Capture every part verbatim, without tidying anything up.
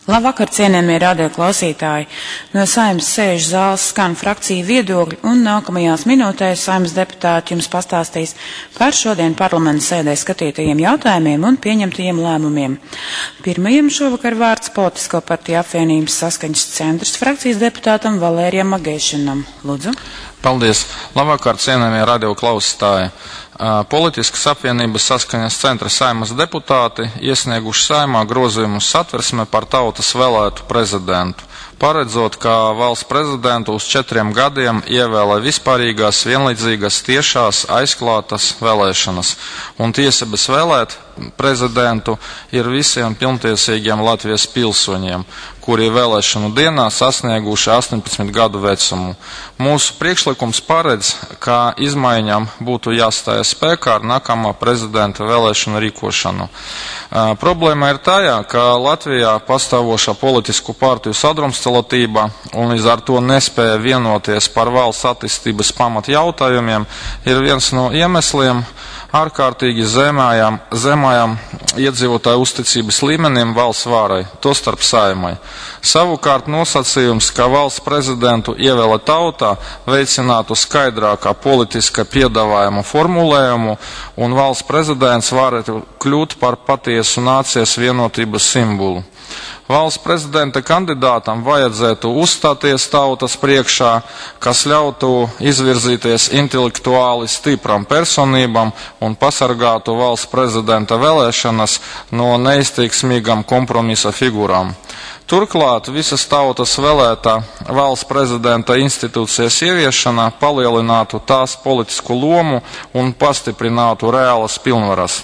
Labvakar, cienījamie radioklausītāji! No Saeimas sēžu zāles skan frakciju viedokļi, un nākamajās minūtēs Saeimas deputāti jums pastāstīs par šodien parlamenta sēdē skatītajiem jautājumiem un pieņemtajiem lēmumiem. Pirmajam šovakar vārds Politisko partiju apvienības saskaņas centrs frakcijas deputātam Valērijam Magēšanam. Lūdzu. Paldies! Labvakar, cienījamie radioklausītāji! Politiskas apvienības saskaņas centra Saeimas deputāti iesnieguši Saeimā grozījumus Satversmē par tautas vēlētu prezidentu, paredzot, ka valsts prezidentu uz četriem gadiem ievēlē vispārīgās, vienlīdzīgas, tiešās, aizklātas vēlēšanas, un tiesības vēlēt prezidentu ir visiem pilntiesīgiem Latvijas pilsoņiem, kuri vēlēšanu dienā sasnieguši astoņpadsmit gadu vecumu. Mūsu priekšlikums paredz, ka izmaiņām būtu jāstājas spēkā ar nākamā prezidenta vēlēšanu rīkošanu. Uh, problēma ir tajā, ka Latvijā pastāvošā politisku partiju sadrumstalotība un līdz ar to nespēja vienoties par valsts attīstības pamat jautājumiem ir viens no iemesliem ārkārtīgi zemājām, zemājām iedzīvotāju uzticības līmenim valsts vārai, tostarp Saeimai. Savukārt nosacījums, ka valsts prezidentu ievēlē tautā, veicinātu skaidrākā politiska piedāvājuma formulējumu, un valsts prezidents varētu kļūt par patiesu nācijas vienotības simbolu. Valsts prezidenta kandidātam vajadzētu uzstāties tautas priekšā, kas ļautu izvirzīties intelektuāli stipram personībam un pasargātu valsts prezidenta vēlēšanas no neizteiksmīgām kompromisa figūrām. Turklāt visas tautas vēlētā valsts prezidenta institūcijas ieviešana palielinātu tās politisku lomu un pastiprinātu reālas pilnvaras.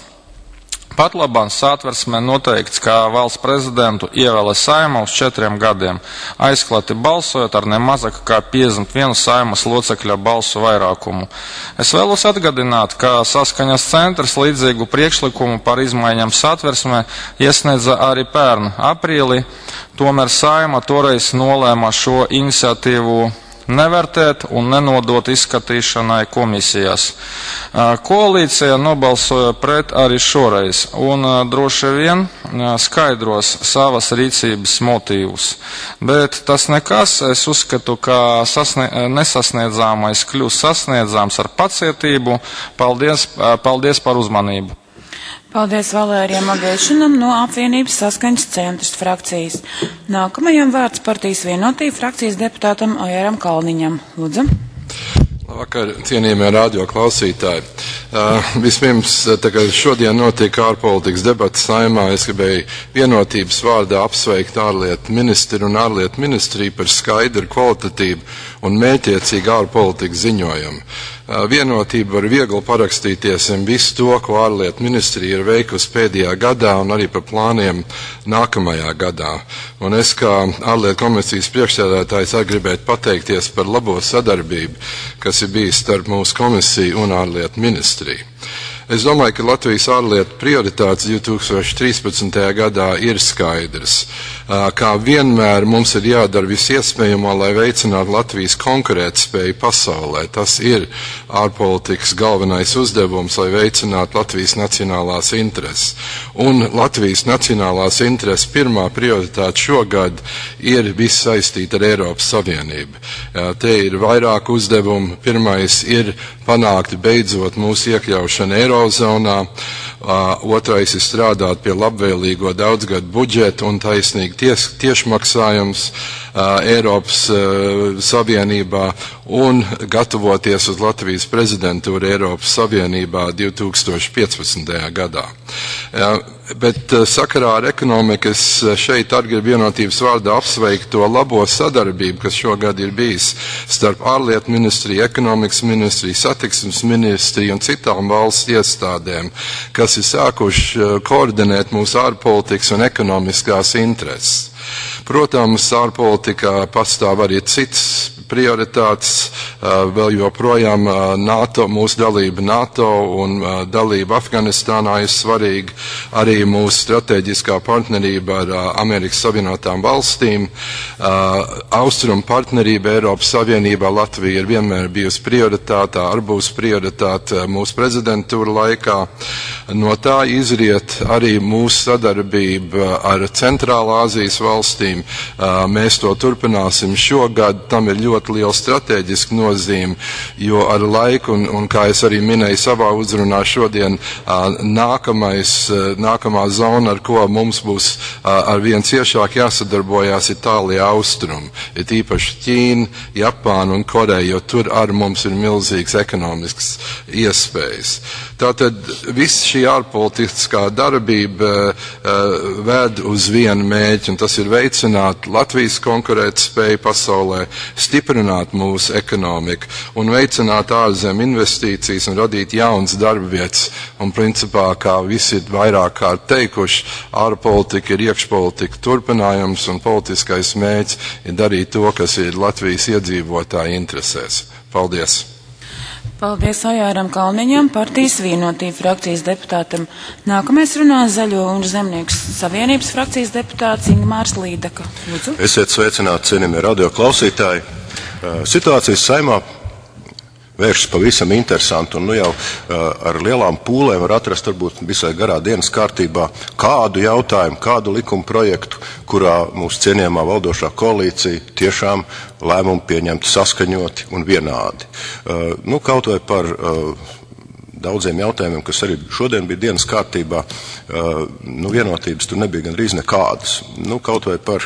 Patlabāk Satversmē noteikts, ka valsts prezidentu ievēlē Saeima uz četriem gadiem, aizklāti balsojot ar nemazāk kā piecdesmit vienu Saeimas locekļa balsu vairākumu. Es vēlos atgādināt, ka saskaņas centrs līdzīgu priekšlikumu par izmaiņām Satversmē iesniedza arī pērn aprīlī, tomēr Saeima toreiz nolēma šo iniciatīvu nevērtēt un nenodot izskatīšanai komisijās. Koalīcija nobalsoja pret arī šoreiz un droši vien skaidros savas rīcības motīvus. Bet tas nekas, es uzskatu, ka sasnie, nesasniedzāmais kļūs sasniedzāms ar pacietību. Paldies, paldies par uzmanību. Paldies Valērijam Magēšanam no apvienības saskaņas centrs frakcijas. Nākamajam vārds partijas vienotība frakcijas deputātam Ojaram Kalniņam. Lūdzu. Labvakar, cienījamie radio klausītāji. Uh, vispirms, tā kā šodien notika ārpolitikas debats Saeimā, es gribēju vienotības vārdā apsveikt ārlietu ministru un ārlietu ministriju par skaidru, kvalitatīvu un mērķiecīgu ārpolitikas ziņojumu. Uh, vienotība var viegli parakstīties un visu to, ko ārlietu ministrija ir veikusi pēdējā gadā un arī par plāniem nākamajā gadā. Un es kā ārlietu komisijas priekšsēdētājs arī gribētu pateikties par labo sadarbību, kas ir bijis starp mūsu komisiju un ārlietu ministriju. Es domāju, ka Latvijas ārlietu prioritātes divi tūkstoši trīspadsmitajā gadā ir skaidrs. Kā vienmēr mums ir jādara viss iespējamo, lai veicinātu Latvijas konkurētspēju pasaulē. Tas ir ārpolitikas galvenais uzdevums, lai veicinātu Latvijas nacionālās intereses. Un Latvijas nacionālās intereses pirmā prioritāte šogad ir viss saistīta ar Eiropas Savienību. Te ir vairāk uzdevumu. Pirmais ir panākt beidzot mūsu iekļaušanu Eirozonā. Otrais ir strādāt pie labvēlīgo daudzgadu budžetu un taisnīgi ties, tiešmaksājums Eiropas Savienībā un gatavoties uz Latvijas prezidentūru Eiropas Savienībā divi tūkstoši piecpadsmitajā gadā. Bet sakarā ar ekonomikas šeit arī grib vienotības vārdā apsveikt to labo sadarbību, kas šogad ir bijis starp ārlietu ministriju, ekonomikas ministriju, satiksmes ministriju un citām valsts iestādēm, kas ir sākuši koordinēt mūsu ārpolitikas un ekonomiskās intereses. Protams, ārpolitikā pastāv arī cits prioritātes, vēl joprojām NATO, mūsu dalība NATO un dalība Afganistānā ir svarīga, arī mūsu strateģiskā partnerība ar Amerikas Savienotām valstīm, austrumu partnerība Eiropas Savienībā. Latvija ir vienmēr bijusi prioritātā, ar būs prioritāte mūsu prezidentūra laikā. No tā izriet arī mūsu sadarbība ar Centrālā Āzijas valstīm. Mēs to turpināsim šogad. Tam ir ļoti liela strateģiska nozīme, jo ar laiku, un, un kā es arī minēju savā uzrunā šodien, nākamais, nākamā zona, ar ko mums būs ar vien ciešāk jāsadarbojās, ir tālie austrumi. Ir īpaši Ķīna, Japāna un Koreja, jo tur ar mums ir milzīgas ekonomiskas iespējas. Tātad viss šī ārpolitiskā darbība uh, ved uz vienu mērķi, un tas ir veicināt Latvijas konkurētspēju pasaulē, stiprināt mūsu ekonomiku un veicināt ārzem investīcijas un radīt jaunas darba vietas. Un principā, kā visi ir vairāk kārt teikuši, ārpolitika ir iekšpolitika turpinājums, un politiskais mērķis ir darīt to, kas ir Latvijas iedzīvotāju interesēs. Paldies! Paldies Ojāram Kalniņam, partijas Vienotība frakcijas deputātam. Nākamais runā Zaļo un Zemnieku savienības frakcijas deputāts Ingmārs Līdaka. Lūdzu. Esiet sveicināti, cienījamie radio klausītāji. Situācijas Saeimā vēršas pavisam interesanti, un nu jau ar lielām pūlēm var atrast varbūt visai garā dienas kārtībā kādu jautājumu, kādu likuma projektu, kurā mūsu cienījamā valdošā koalīcija tiešām lēmumu pieņemtu saskaņoti un vienādi. Nu, kaut vai par daudziem jautājumiem, kas arī šodien bija dienas kārtībā, nu, vienotības tur nebija gandrīz nekādas. Nu, kaut vai par,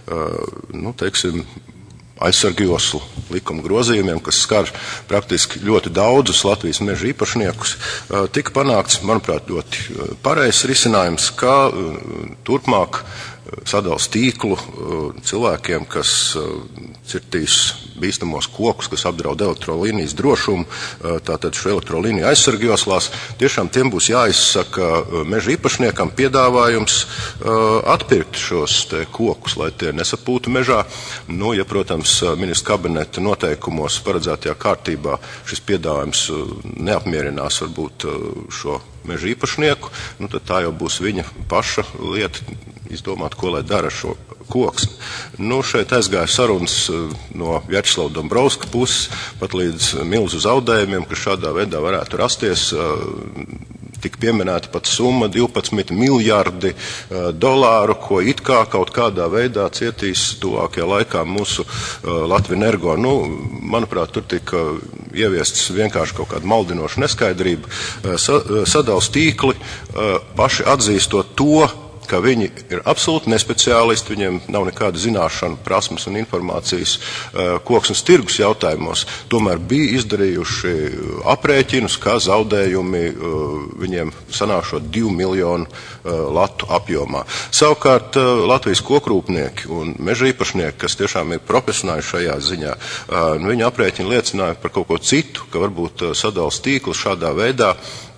nu, teiksim, aizsargu joslu likuma grozījumiem, kas skar praktiski ļoti daudzus Latvijas meža īpašniekus, tika panākts, manuprāt, ļoti pareizs risinājums, kā turpmāk sadals tīklu cilvēkiem, kas cirtīs bīstamos kokus, kas apdraud elektrolīnijas drošumu, tātad šo elektrolīniju aizsargjoslās. Tiešām tiem būs jāizsaka meža īpašniekam piedāvājums atpirkt šos te kokus, lai tie nesapūtu mežā. Nu, ja, protams, ministra kabineta noteikumos paredzētajā kārtībā šis piedāvājums neapmierinās varbūt šo meža īpašnieku, nu, tad tā jau būs viņa paša lieta izdomāt, ko lai dara šo koksni. Nu, šeit aizgāja sarunas no Vjačeslava Dombrovska puses pat līdz milzu zaudējumiem, kas šādā veidā varētu rasties. Tik pieminēta pat summa divpadsmit miljardi dolāru, ko it kā kaut kādā veidā cietīs tuvākajā laikā mūsu Latvinergo. Nu, manuprāt, tur tika ieviests vienkārši kaut kāda maldinoša neskaidrība. Sadals tīkli paši atzīstot to, ka viņi ir absolūti nespeciālisti, viņiem nav nekāda zināšana, prasmes un informācijas koksnes tirgus jautājumos, tomēr bija izdarījuši aprēķinus, kā zaudējumi viņiem sanākšot divu miljonu latu apjomā. Savukārt Latvijas kokrūpnieki un meža īpašnieki, kas tiešām ir profesionāli šajā ziņā, viņi aprēķini liecināja par kaut ko citu, ka varbūt sadals tīkls šādā veidā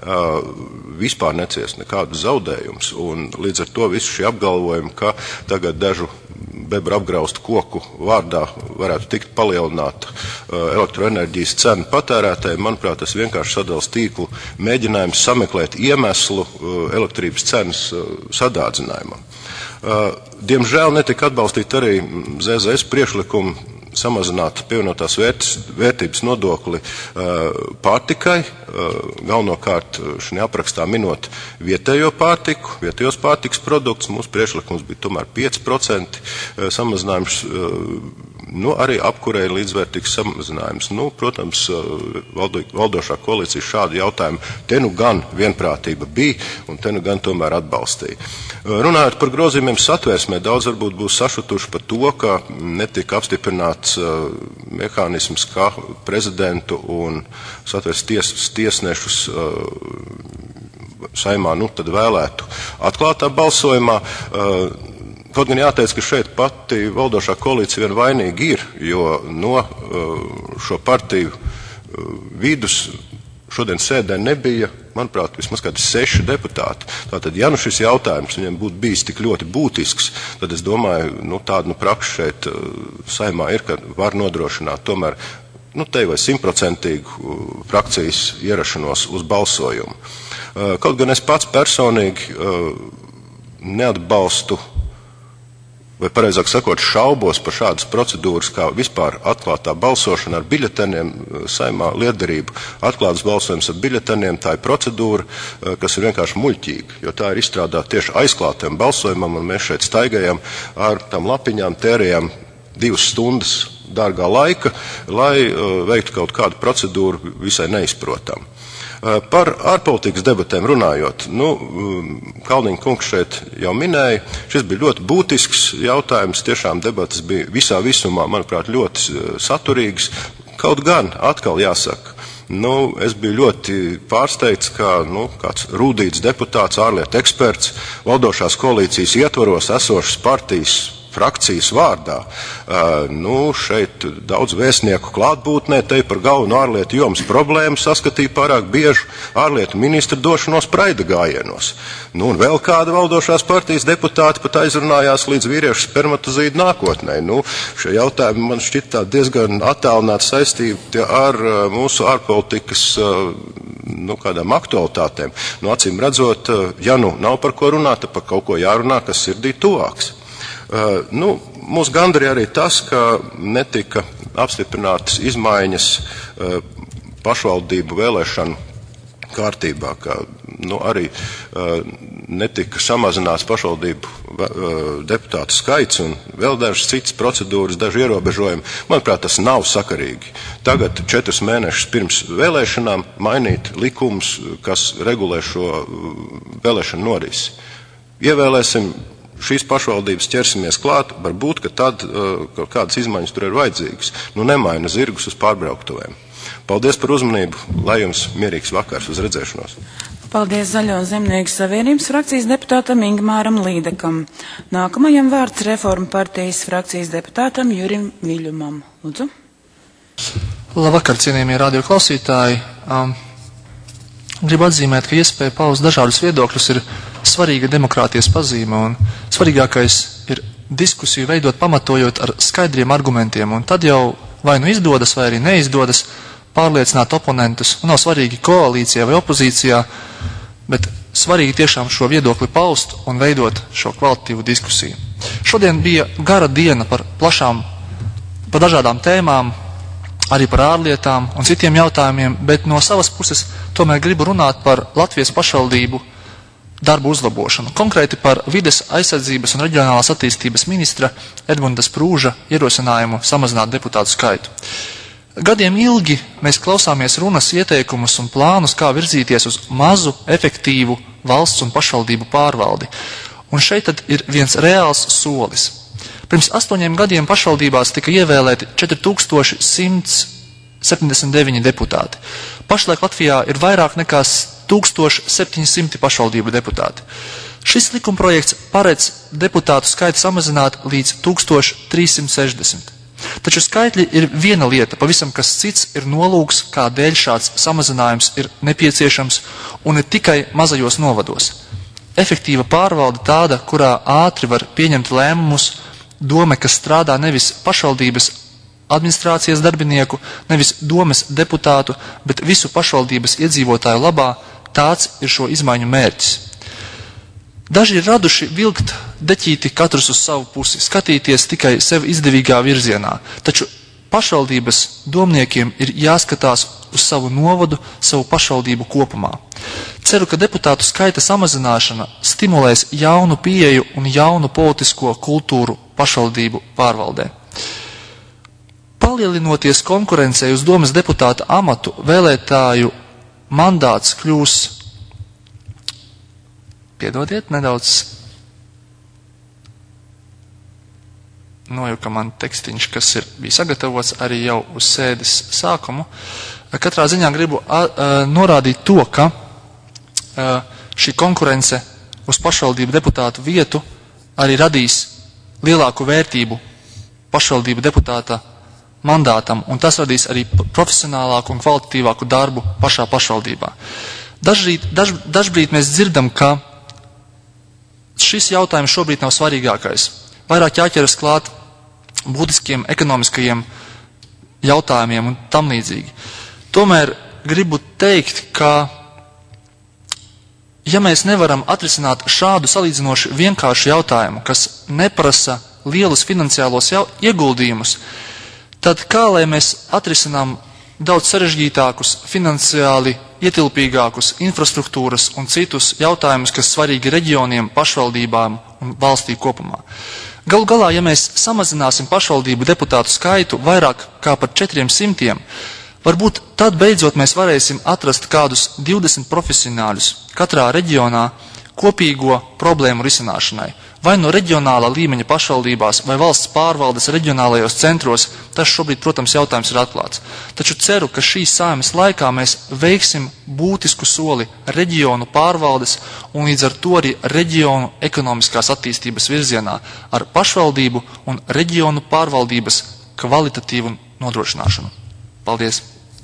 vispār neciest nekādus zaudējumus, un līdz ar to visu šī apgalvojumi, ka tagad dažu bebru apgraustu koku vārdā varētu tikt palielināta elektroenerģijas cena patērētājiem, manuprāt, tas vienkārši sadals tīklu mēģinājums sameklēt iemeslu elektrības cenas sadārdzinājumam. Diemžēl netika atbalstīt arī Z Z S priekšlikumu samazināt pievienotās vērtības nodokli pārtikai, galvenokārt šajā aprakstā minot vietējo pārtiku, vietējos pārtikas produktus. Mūsu priekšlikums bija tomēr pieci procenti samazinājums, nu, arī apkurē ir līdzvērtīgs samazinājums. Nu, protams, valdo, valdošā koalīcija šādu jautājumu te nu gan vienprātība bija, un te nu gan tomēr atbalstīja. Runājot par grozījumiem satvērsmē, daudz varbūt būs sašutuši par to, ka netika apstiprināts uh, mehānisms, kā prezidentu un satvērs ties, tiesnešus uh, Saeimā, nu, tad vēlētu atklātā balsojumā. Uh, Kaut gan jāteic, ka šeit pati valdošā koalīcija vien vainīgi ir, jo no uh, šo partiju uh, vidus šodien sēdē nebija, manuprāt, vismaz kādi seši deputāti. Tātad, ja nu šis jautājums viņiem būtu bijis tik ļoti būtisks, tad es domāju, nu, tāda nu, praksa šeit Saeimā ir, ka var nodrošināt tomēr, nu, te vai simtprocentīgu frakcijas ierašanos uz balsojumu. Kaut gan es pats personīgi neatbalstu, vai pareizāk sakot, šaubos par šādas procedūras, kā vispār atklātā balsošana ar biļeteniem, Saeimā liederību. Atklāts balsojums ar biļeteniem, tā ir procedūra, kas ir vienkārši muļķīga, jo tā ir izstrādāta tieši aizklātiem balsojumam, un mēs šeit staigājam ar tām lapiņām, tērējam divas stundas dārgā laika, lai veiktu kaut kādu procedūru visai neizprotam. Par ārpolitikas debatēm runājot, nu, Kalniņa kungs šeit jau minēja, šis bija ļoti būtisks jautājums, tiešām debatas bija visā visumā, manuprāt, ļoti saturīgas, kaut gan atkal jāsaka, nu, es biju ļoti pārsteigts, ka, nu, kāds rūdīts deputāts, ārlietu eksperts, valdošās koalīcijas ietvaros esošas partijas frakcijas vārdā. Uh, nu, šeit daudz vēstnieku klātbūtnē te par galvenu ārlietu jomas problēmu saskatīja pārāk biežu ārlietu ministru došanos praida gājienos. Nu, un vēl kāda valdošās partijas deputāti pat aizrunājās līdz vīriešu spermatozīdu nākotnē. Nu, šie jautājumi man šķita diezgan attālināti saistīti ar uh, mūsu ārpolitikas uh, nu, kādām aktualitātēm. Nu, acīm redzot, uh, ja nu nav par ko runāt, tad par kaut ko jārunā, kas sirdī tuvāks. Uh, nu, mūs gandarīja arī tas, ka netika apstiprinātas izmaiņas uh, pašvaldību vēlēšanu kārtībā, ka nu, arī uh, netika samazināts pašvaldību uh, deputātu skaits un vēl dažas citas procedūras, daži ierobežojumi. Manuprāt, tas nav sakarīgi. Tagad četrus mēnešus pirms vēlēšanām mainīt likumus, kas regulē šo uh, vēlēšanu norisi. Ievēlēsim šīs pašvaldības, ķersimies klāt, varbūt, ka tad uh, kaut kādas izmaiņas tur ir vajadzīgas. Nu, nemaina zirgus uz pārbrauktuvēm. Paldies par uzmanību, lai jums mierīgs vakars, uz redzēšanos. Paldies Zaļo un Zemnieku savienības frakcijas deputātam Ingmāram Līdekam. Nākamajam vārds Reforma partijas frakcijas deputātam Jurim Viļumam. Lūdzu. Labvakar, cienījamie radio klausītāji. Um, gribu atzīmēt, ka iespēja paust dažādus viedokļus ir svarīga demokrātijas pazīme, un svarīgākais ir diskusiju veidot pamatojot ar skaidriem argumentiem, un tad jau vai nu izdodas, vai arī neizdodas pārliecināt oponentus, un nav svarīgi koalīcijā vai opozīcijā, bet svarīgi tiešām šo viedokli paust un veidot šo kvalitatīvu diskusiju. Šodien bija gara diena par plašām, par dažādām tēmām, arī par ārlietām un citiem jautājumiem, bet no savas puses tomēr gribu runāt par Latvijas pašvaldību darbu uzlabošanu, konkrēti par vides aizsardzības un reģionālās attīstības ministra Edmunda Sprūža ierosinājumu samazināt deputātu skaitu. Gadiem ilgi mēs klausāmies runas, ieteikumus un plānus, kā virzīties uz mazu, efektīvu valsts un pašvaldību pārvaldi. Un šeit tad ir viens reāls solis. Pirms astoņiem gadiem pašvaldībās tika ievēlēti četri tūkstoši simts septiņdesmit deviņi deputāti. Pašlaik Latvijā ir vairāk nekā tūkstoš septiņi simti pašvaldību deputāti. Šis likumprojekts paredz deputātu skaitu samazināt līdz tūkstoš trīs simt sešdesmit. Taču skaitļi ir viena lieta, pavisam kas cits ir nolūks, kādēļ šāds samazinājums ir nepieciešams un ne tikai mazajos novados. Efektīva pārvalde tāda, kurā ātri var pieņemt lēmumus, dome, kas strādā nevis pašvaldības administrācijas darbinieku, nevis domes deputātu, bet visu pašvaldības iedzīvotāju labā, tāds ir šo izmaiņu mērķis. Daži ir raduši vilkt deķīti katrs uz savu pusi, skatīties tikai sev izdevīgā virzienā, taču pašvaldības domniekiem ir jāskatās uz savu novadu, savu pašvaldību kopumā. Ceru, ka deputātu skaita samazināšana stimulēs jaunu pieeju un jaunu politisko kultūru pašvaldību pārvaldē. Palielinoties konkurencei uz domes deputāta amatu, vēlētāju mandāts kļūs, piedodiet, nedaudz nojuka man tekstiņš, kas ir bija sagatavots arī jau uz sēdes sākumu. Katrā ziņā gribu a, a, norādīt to, ka a, šī konkurence uz pašvaldību deputātu vietu arī radīs lielāku vērtību pašvaldību deputāta mandātam, un tas radīs arī profesionālāku un kvalitatīvāku darbu pašā pašvaldībā. Dažbrīd, daž, dažbrīd mēs dzirdam, ka šis jautājums šobrīd nav svarīgākais. Vairāk jāķeras klāt būtiskiem ekonomiskajiem jautājumiem un tam līdzīgi. Tomēr gribu teikt, ka ja mēs nevaram atrisināt šādu salīdzinoši vienkāršu jautājumu, kas neprasa lielus finansiālos jau, ieguldījumus, tad kā lai mēs atrisinām daudz sarežģītākus, finansiāli ietilpīgākus infrastruktūras un citus jautājumus, kas svarīgi reģioniem, pašvaldībām un valstī kopumā. Galu galā, ja mēs samazināsim pašvaldību deputātu skaitu vairāk kā par četriem simtiem, varbūt tad beidzot mēs varēsim atrast kādus divdesmit profesionāļus katrā reģionā kopīgo problēmu risināšanai. Vai no reģionālā līmeņa pašvaldībās vai valsts pārvaldes reģionālajos centros, tas šobrīd, protams, jautājums ir atklāts. Taču ceru, ka šīs saeimas laikā mēs veiksim būtisku soli reģionu pārvaldes un līdz ar to arī reģionu ekonomiskās attīstības virzienā ar pašvaldību un reģionu pārvaldības kvalitatīvu nodrošināšanu. Paldies!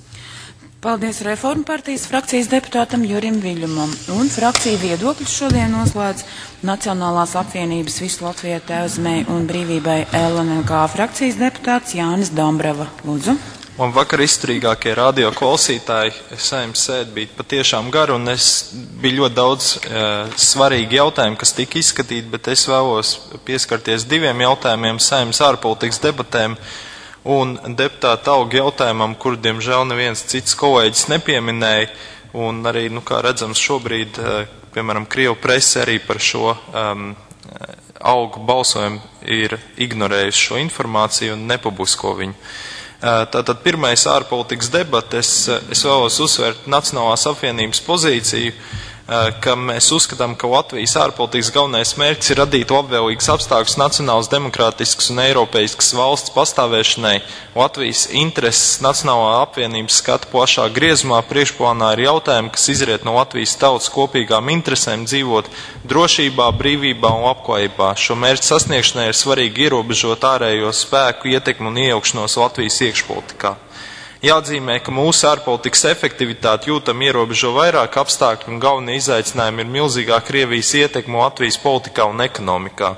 Paldies Reformu partijas frakcijas deputātam Jurim Viļņumam. Un frakcija viedokļus šodien noslēdz Nacionālās apvienības Visu Latviju Tēvzemei un brīvībai L N K frakcijas deputāts Jānis Dombrava. Lūdzu. Un vakar izturīgākie radio klausītāji, saimnes sēde bija patiešām gara, un es bija ļoti daudz e, svarīgi jautājumi, kas tika izskatīti, bet es vēlos pieskarties diviem jautājumiem saimnes ārpolitikas debatēm un deputāta auga jautājumam, kur, diemžēl, neviens cits kolēģis nepieminēja, un arī, nu, kā redzams, šobrīd, piemēram, Krievu prese arī par šo um, augu balsojumu ir ignorējusi šo informāciju un nepublisko viņu. Tātad pirmais ārpolitikas debates, es vēlos uzsvērt Nacionālās apvienības pozīciju, ka mēs uzskatām, ka Latvijas ārpolitikas galvenais mērķis ir radīt labvēlīgas apstākļus nacionālas, demokrātiskas un eiropeiskas valsts pastāvēšanai. Latvijas intereses Nacionālā apvienības skata plašā griezumā, priekšplānā ir jautājumi, kas izriet no Latvijas tautas kopīgām interesēm dzīvot drošībā, brīvībā un labklājībā. Šo mērķu sasniegšanai ir svarīgi ierobežot ārējo spēku ietekmi un iejaukšanos Latvijas iekšpolitikā. Jāatzīmē, ka mūsu ārpolitikas efektivitāti jūtam ierobežo vairāk apstākļu un galvenie izaicinājumi ir milzīgā Krievijas ietekme Latvijas politikā un ekonomikā.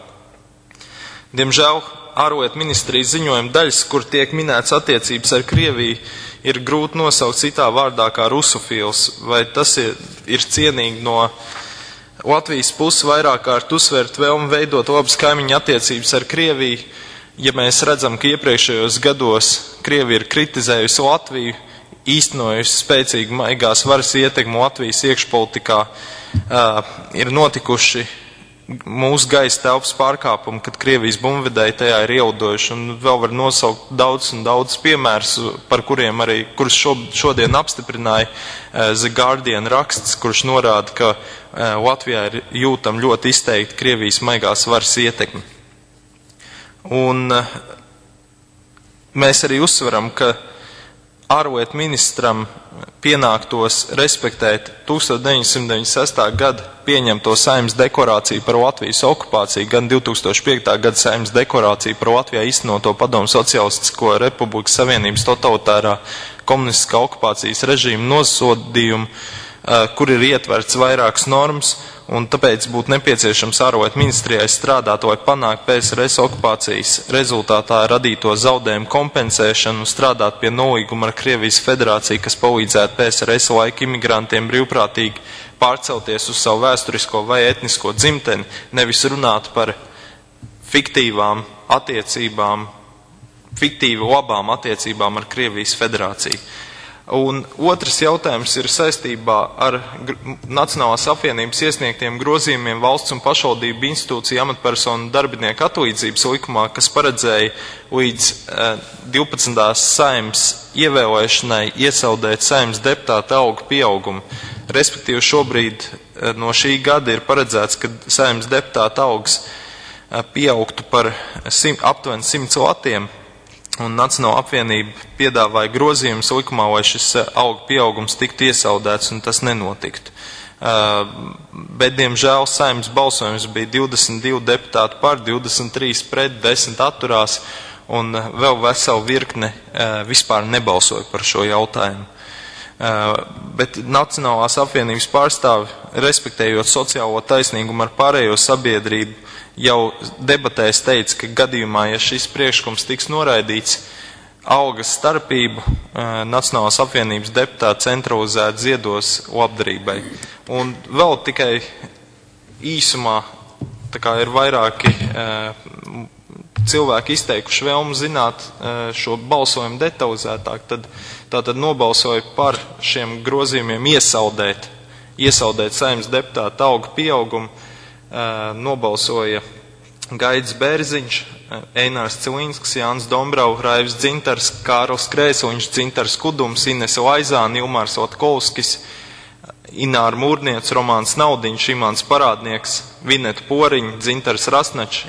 Diemžēl ārlietu ministrijas ziņojuma daļas, kur tiek minēts attiecības ar Krieviju, ir grūti nosaukt citā vārdā kā rusofils, vai tas ir, ir cienīgi no Latvijas puses vairāk kārt uzsvērt vēlmi veidot labas kaimiņu attiecības ar Krieviju. Ja mēs redzam, ka iepriekšējos gados Krievija ir kritizējusi Latviju, īstenojusi spēcīgu maigās varas ietekmu Latvijas iekšpolitikā, uh, ir notikuši mūsu gaisa telpas pārkāpumi, kad Krievijas bumbvedēji tajā ir ielidojuši, un vēl var nosaukt daudz un daudz piemērus, par kuriem arī, kurus šo, šodien apstiprināja uh, The Guardian raksts, kurš norāda, ka uh, Latvijā ir jūtam ļoti izteikti Krievijas maigās varas ietekmi. Un mēs arī uzsveram, ka ārlietu ministram pienāktos respektēt tusenč deviņsimt deviņdesmit sestā gada pieņemto Saeimas deklarāciju par Latvijas okupāciju, gan divtūkstoš piektā gada Saeimas deklarāciju par Latvijā īstenoto Padomu Socialistisko Republikas Savienības totalitārā komunistiskā okupācijas režīma nosodījumu, kur ir ietverts vairākas normas, un tāpēc būtu nepieciešams ārlietu ministrijai strādāt, lai panāktu P S R S okupācijas rezultātā radīto zaudējumu kompensēšanu un strādāt pie nolīguma ar Krievijas federāciju, kas palīdzētu P S R S laika imigrantiem brīvprātīgi pārcelties uz savu vēsturisko vai etnisko dzimteni, nevis runāt par fiktīvām attiecībām, fiktīvi labām attiecībām ar Krievijas federāciju. Un otrs jautājums ir saistībā ar Nacionālās apvienības iesniegtiem grozījumiem valsts un pašvaldību institūciju amatpersonu darbinieku atlīdzības likumā, kas paredzēja līdz uh, divpadsmitās saeimas ievēlēšanai iesaldēt saeimas deputāta algu pieaugumu. Respektīvi šobrīd uh, no šī gada ir paredzēts, ka saeimas deputāta algas uh, pieaugtu par sim, aptuveni simts latiem. Un Nacionāla apvienība piedāvāja grozījumus likumā, lai šis algu pieaugums tiktu iesaldēts, un tas nenotiktu. Uh, bet, diemžēl, saeimas balsojums bija divdesmit divi deputāti par, divdesmit trīs pret, desmit atturās, un vēl veselu virkne vispār nebalsoja par šo jautājumu. Bet Nacionālās apvienības pārstāvi, respektējot sociālo taisnīgumu ar pārējo sabiedrību, jau debatēs teica, ka gadījumā, ja šis priekšlikums tiks noraidīts, algas starpību Nacionālās apvienības deputāti centralizēti ziedos labdarībai. Un vēl tikai īsumā, tā kā ir vairāki cilvēki izteikuši vēlmu zināt šo balsojumu detalizētāk, tad tātad nobalsoja par šiem grozījumiem iesaldēt, iesaldēt Saeimas deputāta algu pieaugumu, nobalsoja Gaidis Bērziņš, Einārs Cilīnskis, Jānis Dombrau, Raivis Dzintars, Kārls Krēsliņš, Dzintars Kudums, Inese Laizāne, Ilmārs Latkovskis, Ināra Mūrniec, Romāns Naudiņš, Imants Parādnieks, Vineta Poriņa, Dzintars Rasnačs,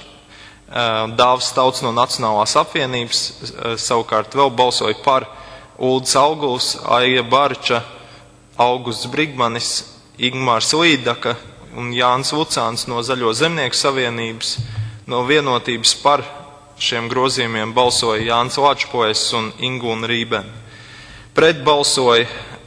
Dāvs Tauts no Nacionālās apvienības, savukārt vēl balsoja par Uldis Auguls, Aija Barča, Augusts Brigmanis, Ingmārs Līdaka un Jānis Lucāns no Zaļo zemnieku savienības. No vienotības par šiem grozījumiem balsoja Jānis Lačplēs un Ingūna Rībena. Pret balsoja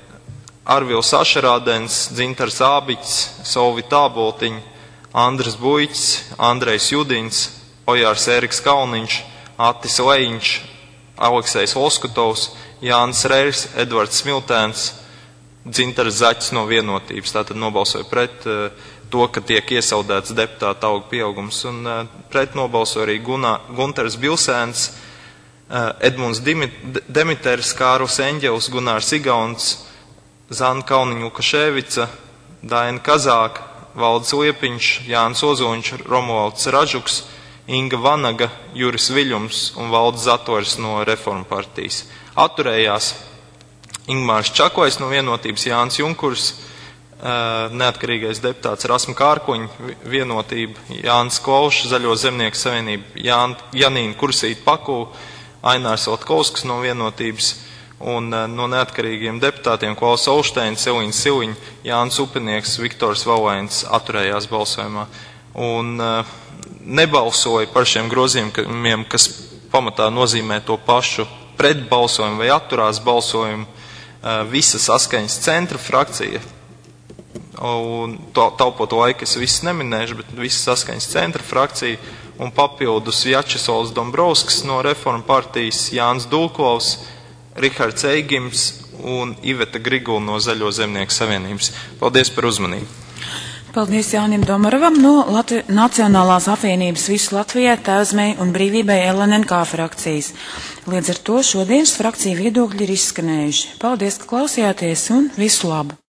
Arvils Ašerādens, Dzintars Ābiķis, Solvita Āboltiņa, Andris Buiķis, Andrejs Judins, Ojārs Ēriks Kalniņš, Attis Lejiņš, Aleksejs Loskutovs, Jānis Reirs, Edvards Smiltēns, Dzintars Zaķis no vienotības. Tātad nobalsoja pret uh, to, ka tiek iesaldēts deputāta algu pieaugums. Un uh, pret nobalsoja arī Gunā, Gunters Bilsēns, uh, Edmunds Demiters, Kārls Eņģels, Gunārs Igauns, Zana Kalniņa Lukaševica, Daina Kazāka, Valdis Liepiņš, Jānis Ozoņš, Romualds Ražuks, Inga Vanaga, Juris Viļums un Valdis Zatoris no Reformu partijas. Atturējās Ingmārs Čaklais no vienotības, Jānis Junkurs, neatkarīgais deputāts Rasma Kārkuņa, vienotība, Jānis Klaušs, Zaļo zemnieku savienība, Jān, Janīna Kursīta Pakū, Ainārs Latkovskis no vienotības un no neatkarīgiem deputātiem Klaus Olšteins, Elīna Siliņa, Jānis Upinieks, Viktors Valains atturējās balsojumā. Un nebalsoja par šiem grozījumiem, kas pamatā nozīmē to pašu pretbalsojumu vai atturās balsojumu, visa Saskaņas centra frakcija, un taupot laiku es viss neminēšu, bet visa Saskaņas centra frakcija, un papildus Vjačeslavs Dombrovskis no Reformu partijas, Jānis Dulkovs, Rihards Eigims un Iveta Grigula no Zaļo zemnieku savienības. Paldies par uzmanību. Paldies Jānim Domarovam no Latvi Nacionālās apvienības Visu Latvijai, Tēvzmei un Brīvībai L N N K frakcijas. Līdz ar to šodienas frakcija viedokļi ir izskanējuši. Paldies, ka klausījāties un visu labu!